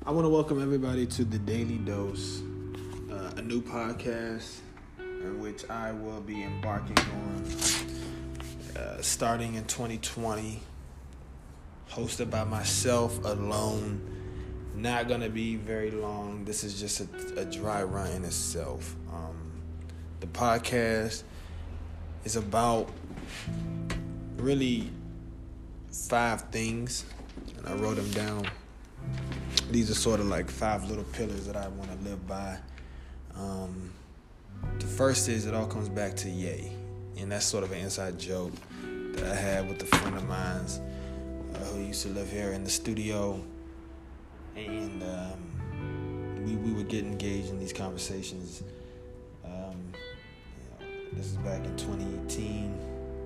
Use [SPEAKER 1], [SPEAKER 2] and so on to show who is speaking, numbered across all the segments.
[SPEAKER 1] I want to welcome everybody to the Daily Dose, a new podcast in which I will be embarking on starting in 2020, hosted by myself alone. Not going to be very long. This is just a dry run in itself. The podcast is about really 5 things, and I wrote them down. These are sort of like 5 little pillars that I want to live by. The first is it all comes back to Ye, and that's sort of an inside joke that I had with a friend of mine who used to live here in the studio, and we would get engaged in these conversations. This is back in 2018,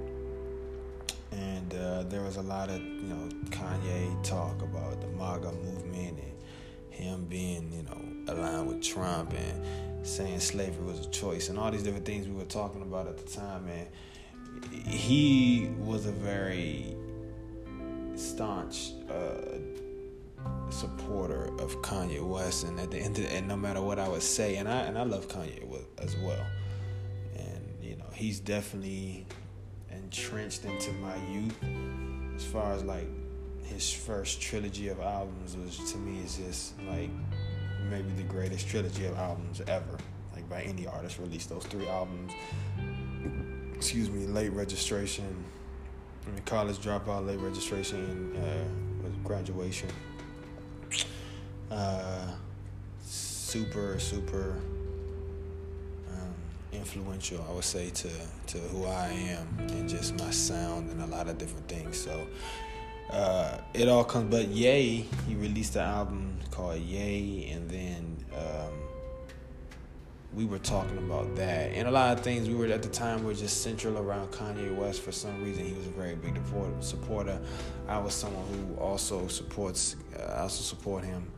[SPEAKER 1] and there was a lot of Kanye talk about the MAGA movement and him being aligned with Trump and saying slavery was a choice and all these different things we were talking about at the time. And he was a very staunch supporter of Kanye West, and at the end of and no matter what I would say, and I love Kanye as well, and he's definitely entrenched into my youth. As far as like his first trilogy of albums, was to me is just like maybe the greatest trilogy of albums ever, like by any artist released. Those 3 albums, Late Registration, College Dropout, Late Registration, and Graduation. Super influential, I would say, to who I am and just my sound and a lot of different things. So it all comes, but Ye, he released an album called Ye, and then we were talking about that, and a lot of things we were at the time were just central around Kanye West. For some reason, he was a very big supporter. I was someone who also support him.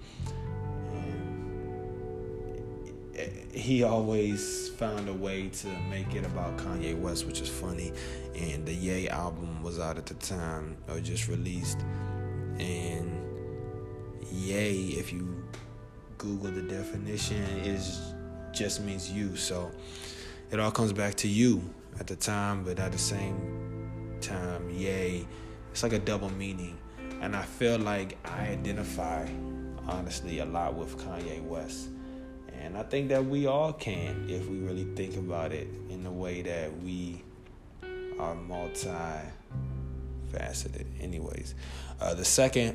[SPEAKER 1] He always found a way to make it about Kanye West, which is funny. And the Ye album was out at the time, or just released. And Ye, if you Google the definition, just means you. So it all comes back to you at the time, but at the same time, Ye, it's like a double meaning. And I feel like I identify, honestly, a lot with Kanye West. And I think that we all can, if we really think about it in the way that we are multifaceted. Anyways, the second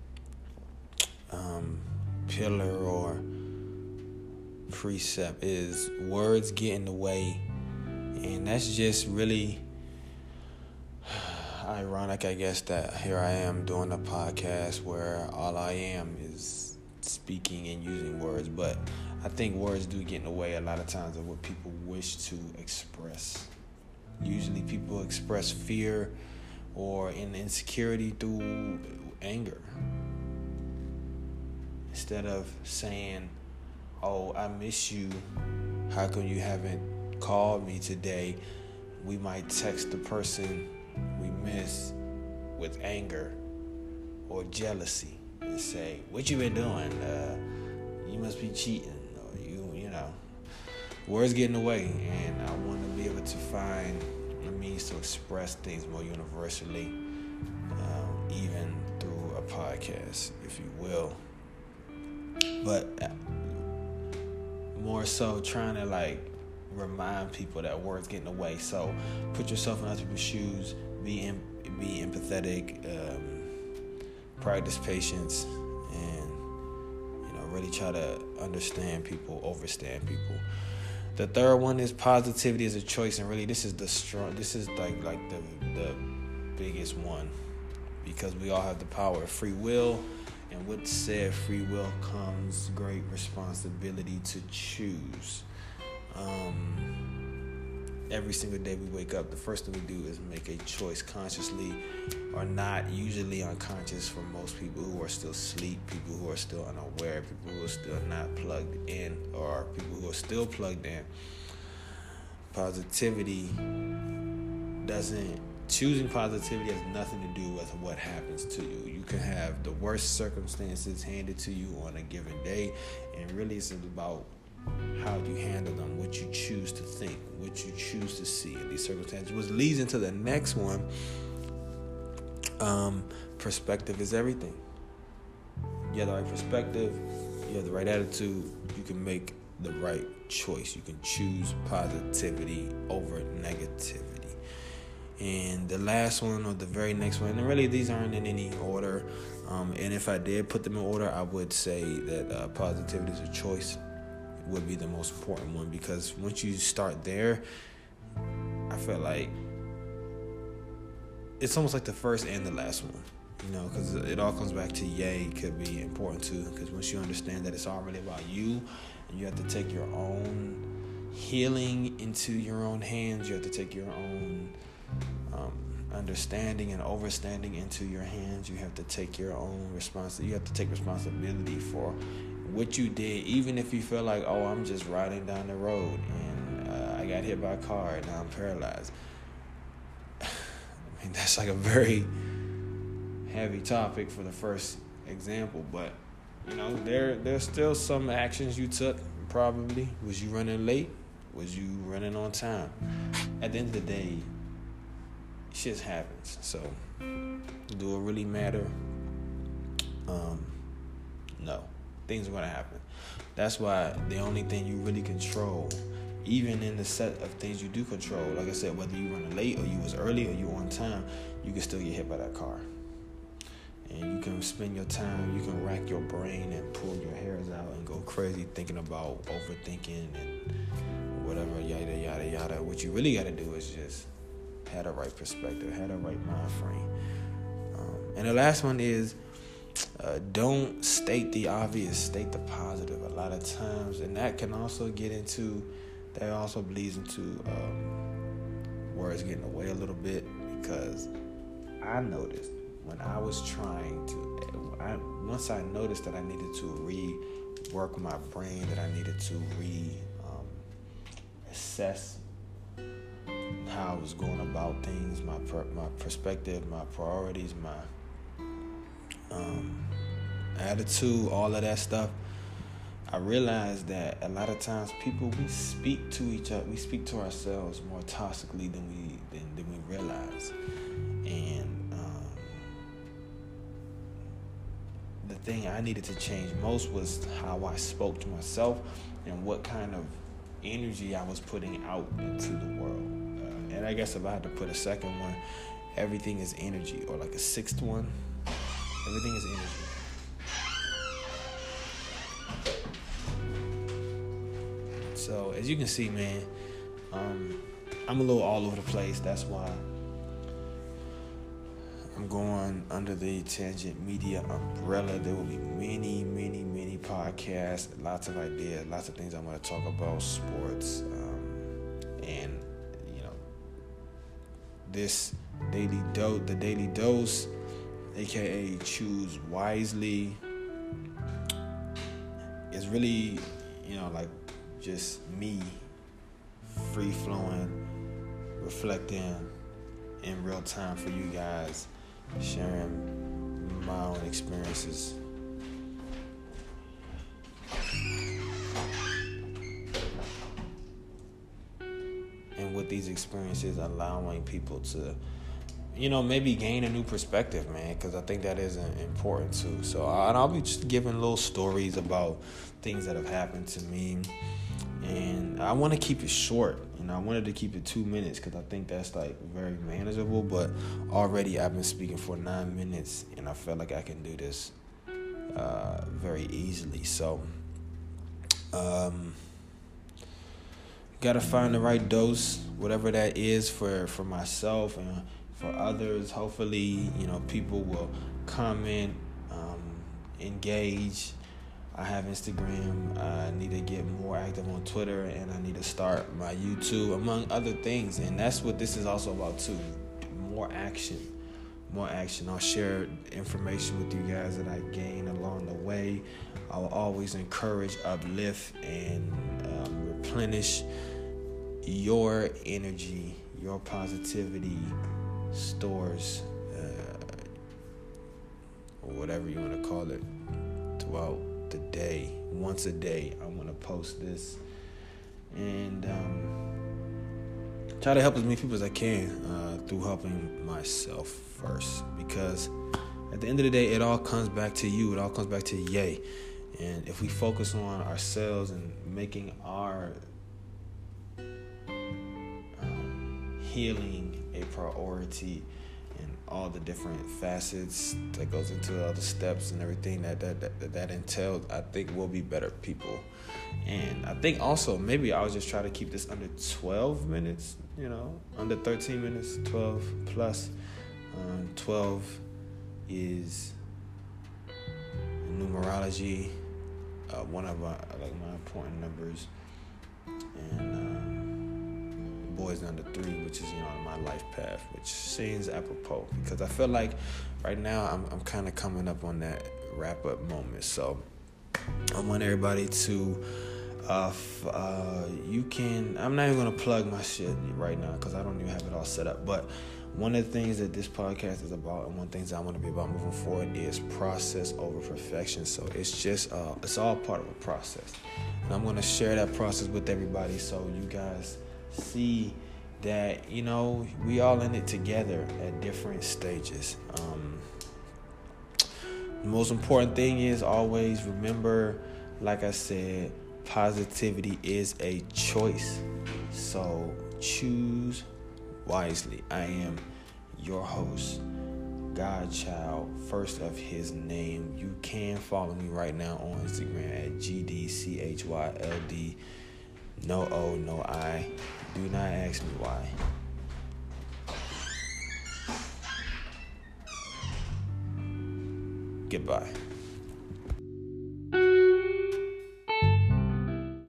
[SPEAKER 1] pillar or precept is words get in the way. And that's just really ironic, I guess, that here I am doing a podcast where all I am is speaking and using words. But I think words do get in the way a lot of times of what people wish to express. Usually people express fear or insecurity through anger. Instead of saying, "Oh, I miss you. How come you haven't called me today?" We might text the person we miss with anger or jealousy and say, "What you been doing? You must be cheating." Words get in the way, and I want to be able to find a means to express things more universally, even through a podcast, if you will. But more so trying to remind people that words get in the way. So put yourself in other people's shoes, be empathetic, practice patience, and really try to understand people, overstand people. The third one is positivity is a choice, and really this is the biggest one, because we all have the power of free will, and with said free will comes great responsibility to choose. Every single day we wake up, the first thing we do is make a choice, consciously or not, usually unconscious for most people who are still asleep, people who are still unaware, people who are still not plugged in, or people who are still plugged in. Positivity doesn't choosing positivity has nothing to do with what happens to you. You can have the worst circumstances handed to you on a given day, and really it's about how you handle them, what you choose to think, what you choose to see in these circumstances, which leads into the next one. Perspective is everything. You have the right perspective, you have the right attitude, you can make the right choice. You can choose positivity over negativity. And the last one, or the very next one, and really these aren't in any order, and if I did put them in order, I would say that positivity is a choice. It would be the most important one, because once you start there, I feel like it's almost like the first and the last one, because it all comes back to yay could be important too, because once you understand that it's all really about you, and you have to take your own healing into your own hands, you have to take your own understanding and overstanding into your hands. You have to take your own responsibility. You have to take responsibility for what you did, even if you feel like, oh, I'm just riding down the road and I got hit by a car and now I'm paralyzed. I mean, that's like a very heavy topic for the first example, but there's still some actions you took. Probably was you running late? Was you running on time? At the end of the day, shit happens. So, do it really matter? No. Things are going to happen. That's why the only thing you really control, even in the set of things you do control, like I said, whether you running late or you was early or you on time, you can still get hit by that car. And you can spend your time, you can rack your brain and pull your hairs out and go crazy thinking about overthinking and whatever, yada, yada, yada. What you really got to do is just have the right perspective, have the right mind frame. And the last one is don't state the obvious, state the positive a lot of times. And that can also that also bleeds into words getting away a little bit, because I noticed when I was once I noticed that I needed to rework my brain, that I needed to assess how I was going about things, my perspective, my priorities, my attitude, all of that stuff, I realized that a lot of times we speak to each other, we speak to ourselves more toxically than we realize. And the thing I needed to change most was how I spoke to myself and what kind of energy I was putting out into the world. And I guess if I had to put a second one, everything is energy, or like a sixth one, everything is energy. So as you can see, man, I'm a little all over the place. That's why I'm going under the Tangent Media umbrella. There will be many, many, many podcasts, lots of ideas, lots of things I want to talk about, sports, and this the Daily Dose, aka Choose Wisely, is really, like just me free flowing, reflecting in real time for you guys, sharing my own experiences. And with these experiences, allowing people to, maybe gain a new perspective, man, because I think that is important too. So, I'll be just giving little stories about things that have happened to me. And I want to keep it short. I wanted to keep it 2 minutes because I think that's like very manageable. But already I've been speaking for 9 minutes, and I feel like I can do this very easily. So, gotta find the right dose, whatever that is for myself and for others. Hopefully, people will comment, engage. I have Instagram. I need to get more active on Twitter, and I need to start my YouTube, among other things. And that's what this is also about too. More action. I'll share information with you guys that I gain along the way. I'll always encourage, uplift, and replenish your energy, your positivity, stores, or whatever you want to call it, throughout the day. Once a day, I want to post this and try to help as many people as I can through helping myself first, because at the end of the day, it all comes back to you. It all comes back to Ye. And if we focus on ourselves and making our healing a priority and all the different facets that goes into all the steps and everything that entails, I think we'll be better people. And I think also maybe I'll just try to keep this under 12 minutes, under 13 minutes, 12 plus. 12 is numerology, one of my important numbers, and boys under 3, which is my life path, which seems apropos because I feel like right now I'm kind of coming up on that wrap up moment. So I want everybody to I'm not even gonna plug my shit right now because I don't even have it all set up, but one of the things that this podcast is about, and one of the things I want to be about moving forward, is process over perfection. So it's just, it's all part of a process. And I'm going to share that process with everybody so you guys see that, we all in it together at different stages. The most important thing is always remember, like I said, positivity is a choice. So choose wisely. I am your host, Godchild, first of his name. You can follow me right now on Instagram at GDCHYLD. No O, no I. Do not ask me why. Goodbye.